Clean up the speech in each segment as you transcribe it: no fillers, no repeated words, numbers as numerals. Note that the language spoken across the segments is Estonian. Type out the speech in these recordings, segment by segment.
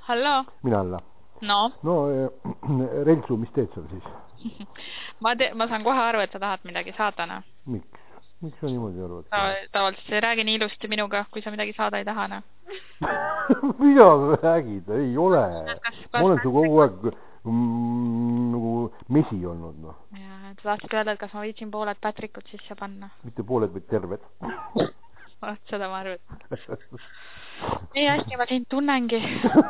Hallo. Mina alla. No. No, Reltsu, mis teed seal siis? ma saan kohe aru, et sa tahad midagi saadana. Miks? Miks sa niimoodi arvad? Tavaliselt sa ei räägi nii ilusti minuga, kui sa midagi saada ei tahana. Mida sa räägid? Ei ole. Ma olen su kogu aeg nagu mesi olnud. No. Ja, sa tahtsid öelda, et kas ma viitsin pooled Patrickut sisse panna? Mitte pooled, vaid terved. Seda ma arvan. Nii hästi ma sind tunnengi.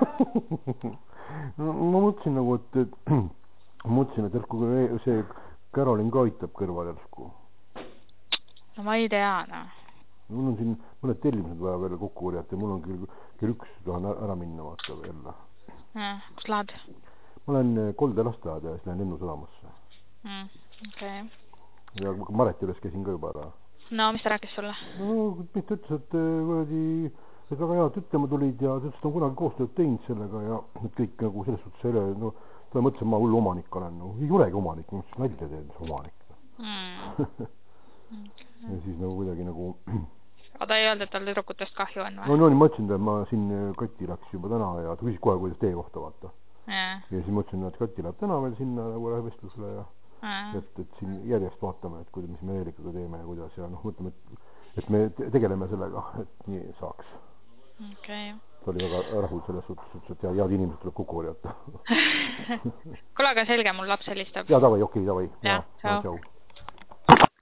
No, ma mõtlesin nagu, et järsku see Karolin ka aitab kõrval järsku. No ma ei tea, no. Mul on siin mõned tellimused vaja veel kokku korjata ja mul on kell 1 tahan ära minna vaata jälle. Kus lähed? Ma olen Kolde lasteaeda ja siis lähen Lennusadamasse. Okei. Ja Mareti üles käisin ka juba ära. No, mis ta rääkis sulle? No, mis ta ütles, et väga head ütlema tulid ja ta ütles, et on kunagi koostööd teinud sellega ja kõik nagu selles suhtes ei ole, no ta mõtles, et ma hull omanik olen. No, ei olegi omanik, ma mõtlesin nalja teed, mis omanik. Ja siis nagu kuidagi nagu... Aga ta ei öelnud, et tal tüdrukutest kahju on või? No, ma ütlesin, et ma siin Kati läks juba täna ja ta küsis kohe, kuidas teie kohta vaata. Ja siis ma ütlesin, et Kati läheb täna veel sinna nagu läheb vestlusele ja et siin järjest vaatame, et kuidas, mis me Eerikaga teeme ja kuidas ja noh, mõtleme, et me tegeleme sellega, et nii saaks. Okei. Ta oli väga rahul selles suhtes, et head inimesed tuleb kokku korjata. Kuule, aga selge, mul laps helistab. Ja, davai, okei, davai. Ja, ciao. Ciao.